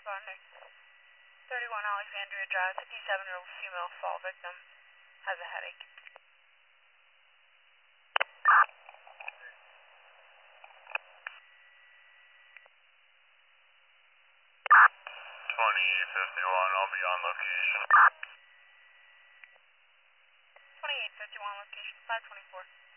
responding. 31 Alexandria Drive, 57-year-old female fall victim has a headache. 2851, I'll be on location. 2851 location, 524.